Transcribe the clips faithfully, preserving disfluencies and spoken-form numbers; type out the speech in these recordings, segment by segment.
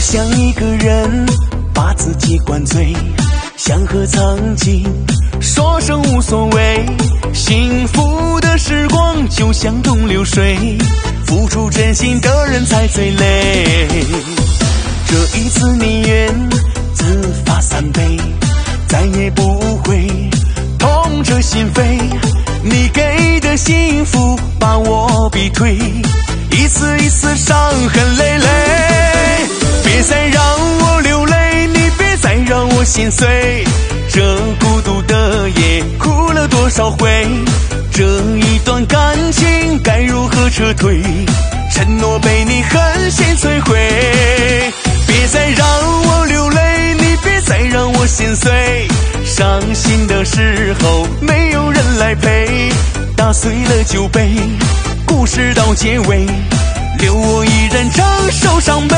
想一个人把自己灌醉，想和曾经说声无所谓。幸福的时光就像东流水，付出真心的人才最累。这一次宁愿自罚三杯，再也不会痛彻心扉。你给的幸福把我逼退，一次一次伤痕累累。别再让我流泪，你别再让我心碎。这孤独的夜哭了多少回，这一段感情该如何撤退？承诺被你狠心摧毁。别再让我流泪，你别再让我心碎。伤心的时候没有人来陪，打碎了酒杯，故事到结尾，留我一人承受伤悲。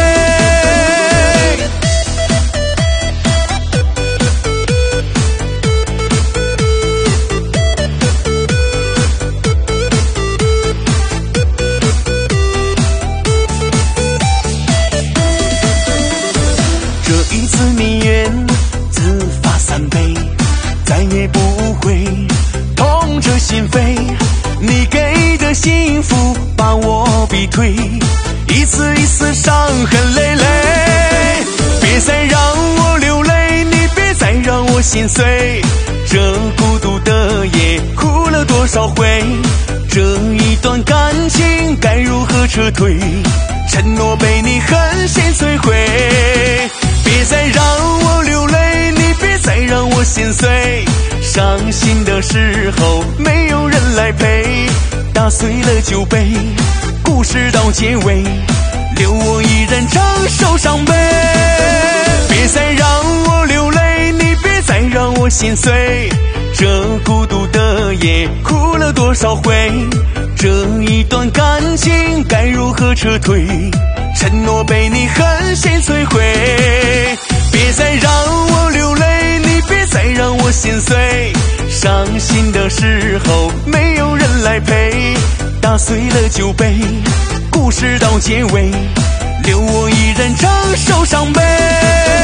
这一次宁愿自罚三杯，再也不会痛彻心扉。你给的幸福把我逼退，一次一次伤痕累累。别再让我流泪，你别再让我心碎。这孤独的夜哭了多少回，这一段感情该如何撤退？承诺被你狠心摧毁。别再让我流泪，你别再让我心碎。伤心的时候没有人来陪，打碎了酒杯，故事到结尾，留我一人承受伤悲。别再让我流泪，你别再让我心碎。这孤独的夜哭了多少回，这一段感情该如何撤退？承诺被你狠心摧毁。别再让我流泪，你别再让我心碎。伤心的时候没有人来陪，打碎了酒杯，故事到结尾，留我一人承受伤悲。